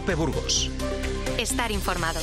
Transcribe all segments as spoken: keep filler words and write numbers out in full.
COPE Burgos. Estar informado.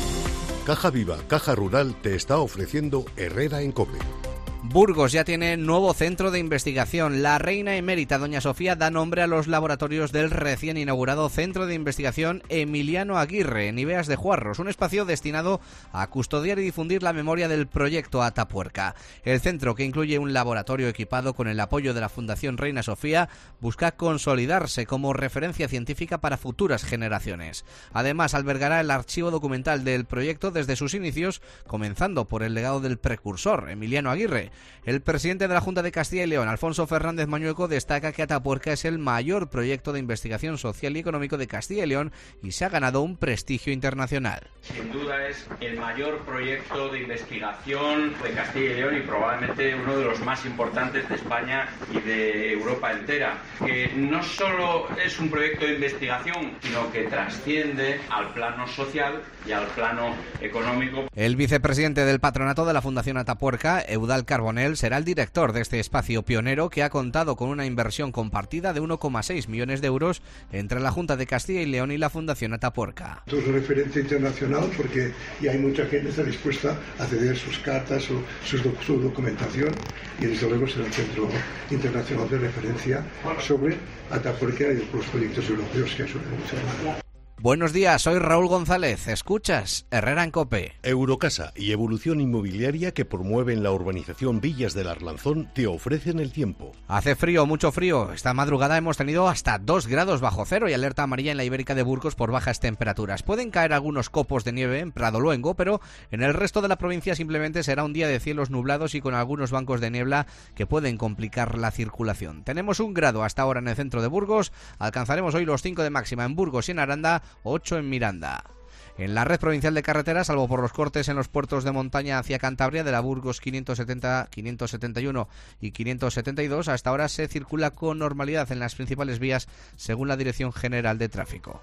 Caja Viva, Caja Rural te está ofreciendo Herrera en COPE. Burgos ya tiene nuevo centro de investigación. La reina emérita doña Sofía da nombre a los laboratorios del recién inaugurado Centro de Investigación Emiliano Aguirre, en Ibeas de Juarros, un espacio destinado a custodiar y difundir la memoria del proyecto Atapuerca. El centro, que incluye un laboratorio equipado con el apoyo de la Fundación Reina Sofía, busca consolidarse como referencia científica para futuras generaciones. Además, albergará el archivo documental del proyecto desde sus inicios, comenzando por el legado del precursor, Emiliano Aguirre. El presidente de la Junta de Castilla y León, Alfonso Fernández Mañueco, destaca que Atapuerca es el mayor proyecto de investigación social y económico de Castilla y León y se ha ganado un prestigio internacional. Sin duda es el mayor proyecto de investigación de Castilla y León y probablemente uno de los más importantes de España y de Europa entera, que no solo es un proyecto de investigación, sino que trasciende al plano social y al plano económico. El vicepresidente del patronato de la Fundación Atapuerca, Eudal Carbonell, será el director de este espacio pionero que ha contado con una inversión compartida de uno coma seis millones de euros entre la Junta de Castilla y León y la Fundación Atapuerca. Esto es referencia internacional porque ya hay mucha gente que está dispuesta a ceder sus cartas o su, su documentación y desde luego será el centro internacional de referencia sobre Atapuerca y los proyectos europeos que suelen mencionar. Buenos días, soy Raúl González. Escuchas Herrera en COPE. Eurocasa y Evolución Inmobiliaria, que promueven la urbanización Villas del Arlanzón, te ofrecen el tiempo. Hace frío, mucho frío. Esta madrugada hemos tenido hasta dos grados bajo cero y alerta amarilla en la Ibérica de Burgos por bajas temperaturas. Pueden caer algunos copos de nieve en Prado Luengo, pero en el resto de la provincia simplemente será un día de cielos nublados y con algunos bancos de niebla que pueden complicar la circulación. Tenemos un grado hasta ahora en el centro de Burgos. Alcanzaremos hoy los cinco de máxima en Burgos y en Aranda, ocho en Miranda. En la red provincial de carreteras, salvo por los cortes en los puertos de montaña hacia Cantabria de la Burgos quinientos setenta, quinientos setenta y uno y quinientos setenta y dos, hasta ahora se circula con normalidad en las principales vías según la Dirección General de Tráfico.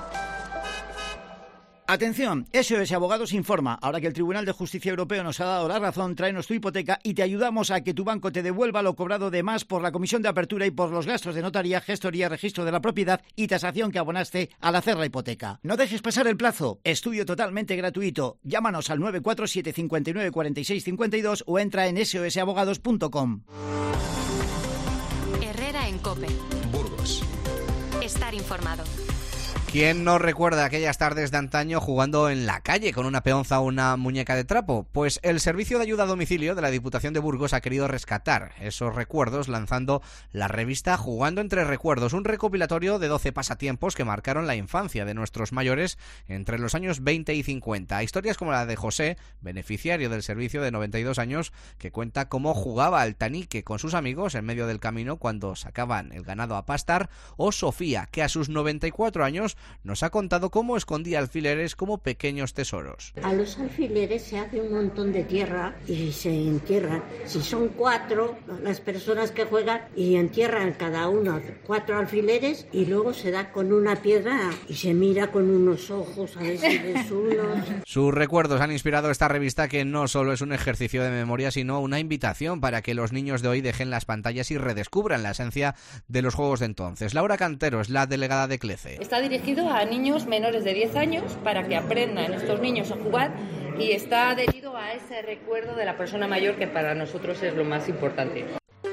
Atención, S O S Abogados informa. Ahora que el Tribunal de Justicia Europeo nos ha dado la razón, tráenos tu hipoteca y te ayudamos a que tu banco te devuelva lo cobrado de más por la comisión de apertura y por los gastos de notaría, gestoría, registro de la propiedad y tasación que abonaste al hacer la hipoteca. No dejes pasar el plazo. Estudio totalmente gratuito. Llámanos al nueve cuatro siete cinco nueve cuatro seis cinco dos o entra en s o s abogados punto com. Herrera en COPE. Burgos. Estar informado. ¿Quién no recuerda aquellas tardes de antaño jugando en la calle con una peonza o una muñeca de trapo? Pues el Servicio de Ayuda a Domicilio de la Diputación de Burgos ha querido rescatar esos recuerdos lanzando la revista Jugando entre Recuerdos, un recopilatorio de doce pasatiempos que marcaron la infancia de nuestros mayores entre los años veinte y cincuenta. Historias como la de José, beneficiario del servicio de noventa y dos años, que cuenta cómo jugaba al tanique con sus amigos en medio del camino cuando sacaban el ganado a pastar, o Sofía, que a sus noventa y cuatro años nos ha contado cómo escondía alfileres como pequeños tesoros. A los alfileres se hace un montón de tierra y se entierran. Si son cuatro las personas que juegan y entierran cada uno cuatro alfileres y luego se da con una piedra y se mira con unos ojos a ver si ves unos. Sus recuerdos han inspirado esta revista, que no solo es un ejercicio de memoria, sino una invitación para que los niños de hoy dejen las pantallas y redescubran la esencia de los juegos de entonces. Laura Cantero es la delegada de CLECE. Está dirigido a niños menores de diez años para que aprendan estos niños a jugar y está adherido a ese recuerdo de la persona mayor, que para nosotros es lo más importante.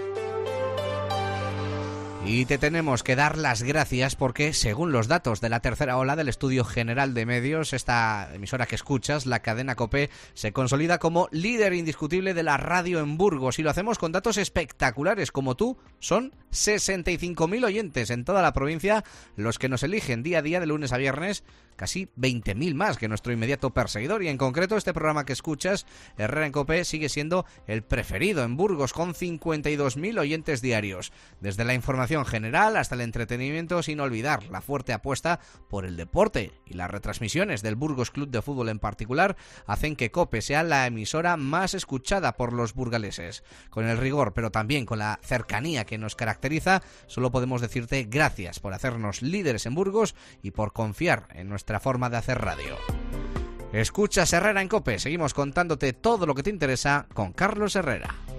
Y te tenemos que dar las gracias porque, según los datos de la tercera ola del Estudio General de Medios, esta emisora que escuchas, la cadena COPE, se consolida como líder indiscutible de la radio en Burgos, y lo hacemos con datos espectaculares. Como tú, son sesenta y cinco mil oyentes en toda la provincia los que nos eligen día a día de lunes a viernes, casi veinte mil más que nuestro inmediato perseguidor, y en concreto este programa que escuchas, Herrera en COPE, sigue siendo el preferido en Burgos con cincuenta y dos mil oyentes diarios. Desde la información general hasta el entretenimiento, sin olvidar la fuerte apuesta por el deporte, y las retransmisiones del Burgos Club de Fútbol en particular hacen que COPE sea la emisora más escuchada por los burgaleses. Con el rigor, pero también con la cercanía que nos caracteriza, solo podemos decirte gracias por hacernos líderes en Burgos y por confiar en nuestra forma de hacer radio. Escuchas Herrera en COPE, seguimos contándote todo lo que te interesa con Carlos Herrera.